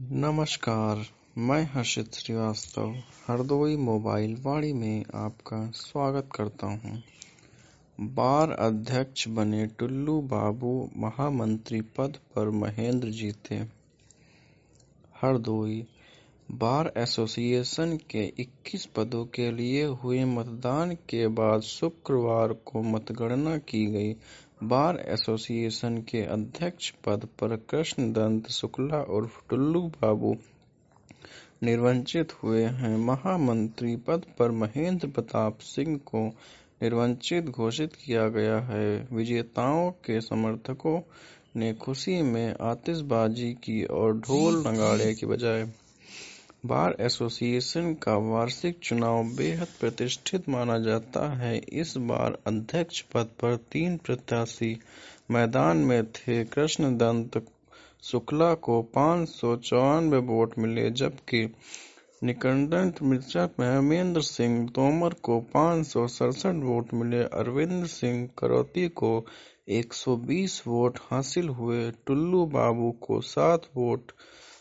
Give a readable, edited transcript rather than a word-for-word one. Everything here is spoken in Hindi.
नमस्कार, मैं हर्षित श्रीवास्तव हरदोई मोबाइल वाणी में आपका स्वागत करता हूं। बार अध्यक्ष बने टुल्लू बाबू, महामंत्री पद पर महेंद्र जीते। हरदोई बार एसोसिएशन के 21 पदों के लिए हुए मतदान के बाद शुक्रवार को मतगणना की गई। बार एसोसिएशन के अध्यक्ष पद पर कृष्णदत्त शुक्ला और टुल्लू बाबू निर्वाचित हुए हैं। महामंत्री पद पर महेंद्र प्रताप सिंह को निर्वाचित घोषित किया गया है। विजेताओं के समर्थकों ने खुशी में आतिशबाजी की और ढोल नगाड़े की बजाय। बार एसोसिएशन का वार्षिक चुनाव बेहद प्रतिष्ठित माना जाता है। इस बार अध्यक्ष पद पर 3 प्रत्याशी मैदान में थे। कृष्णदत्त शुक्ला को 594 वोट मिले, जबकि निकंदन मिश्रा महेंद्र सिंह तोमर को 567 वोट मिले। अरविंद सिंह करौती को 120 वोट हासिल हुए। टुल्लू बाबू को 7 वोट